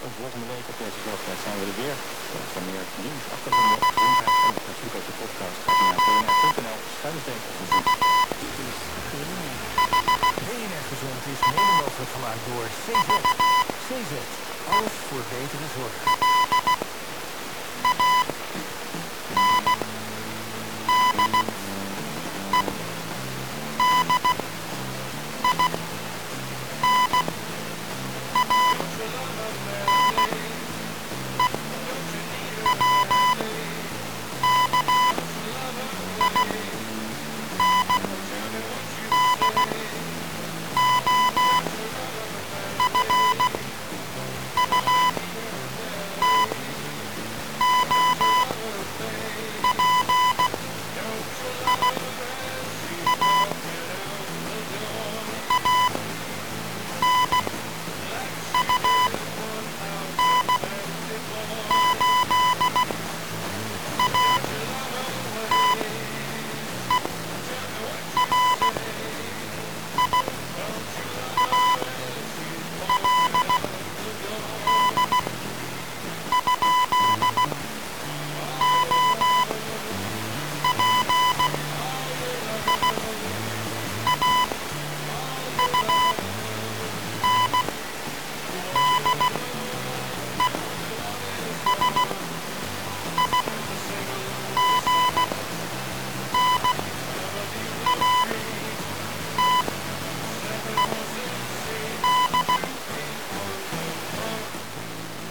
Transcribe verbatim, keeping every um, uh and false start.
een volgende week op deze tijd zijn we er weer. Voor meer nieuws, achtergronden, gezondheid en natuurlijk ook de podcast. Ga naar b n r punt n l schuinsteek gezond. B N R Gezond is mede mogelijk gemaakt door C Z. C Z, alles voor betere zorg.